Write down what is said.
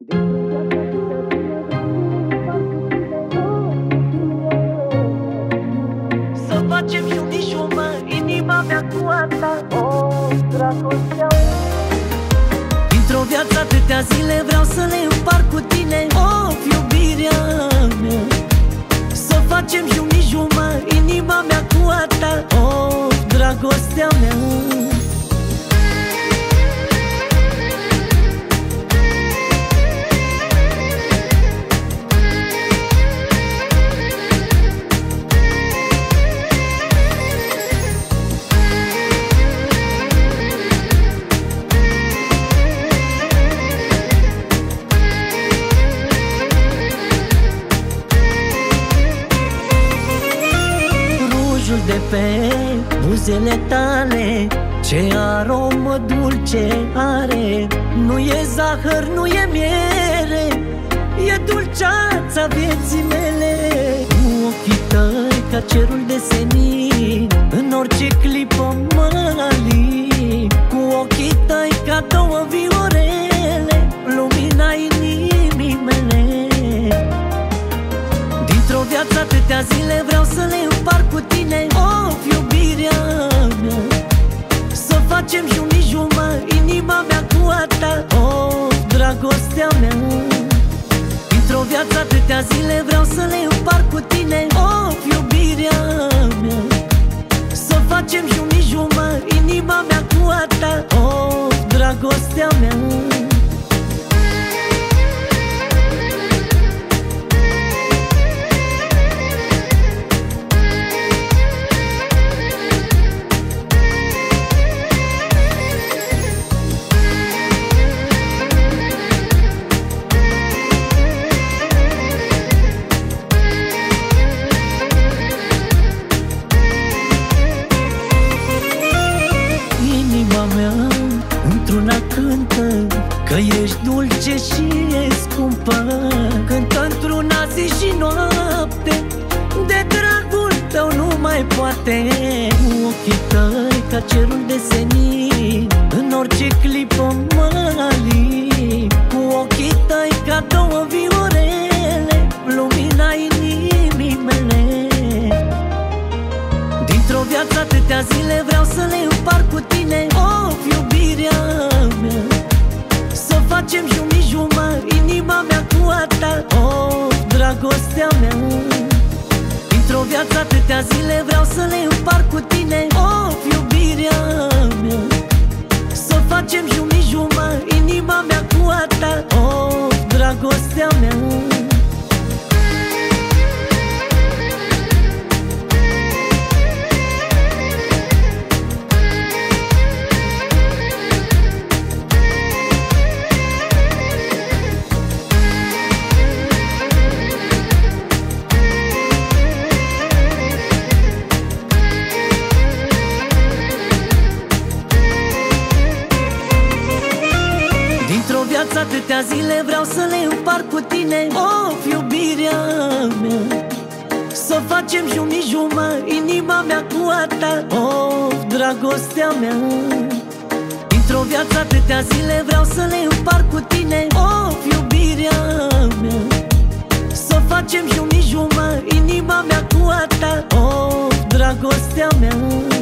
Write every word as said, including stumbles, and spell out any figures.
Să facem iubișul, mă, inima mea cu a ta, o, dragostea mea. Dintr-o viață atâtea zile vreau să le împart cu tine, o, iubirea mea. Să facem iubișul, mă, inima mea cu a ta, o, dragostea mea. De pe buzele tale, ce aromă dulce are. Nu e zahăr, nu e miere, e dulceața vieții mele. Cu ochii tăi ca cerul de senin, în orice clipă mă alin. Cu ochii tăi ca două viorele, lumina inimii mele. Dintr-o viață atâtea zile vreau să le împart cu tine, o, iubirea mea. Să facem jumijul, mă, inima mea cu a ta, o, dragostea mea. Dintr-o viață atâtea zile vreau să le împart cu tine, o, iubirea mea. Să facem jumijul, mă, inima mea cu a ta, o, dragostea mea. Într-una cântă că ești dulce și e scumpă. Cântă într-una zi și noapte, de dragul tău nu mai poate. Cu ochii tăi ca cerul de senin, în orice clipă mă alin. Cu ochii tăi ca două viorele, lumina inimii mele. Dintr-o viață atâtea zile vreau să le împart cu tine, o, iubirea mea. Să facem jumijul, mă, inima mea cu a ta, o, dragostea mea. Dintr-o viață atâtea zile vreau să le împart cu tine, o, iubirea mea. Să facem jumijul, mă, inima mea cu a ta, o, dragostea mea. Viața atâtea zile vreau să le împart cu tine, o, iubirea mea. Să facem jumijul, mă, inima mea cu a ta, o, dragostea mea. Dintr-o viață atâtea zile vreau să le împart cu tine, o, iubirea mea. Să facem jumijul, mă, inima mea cu a ta, o, dragostea mea.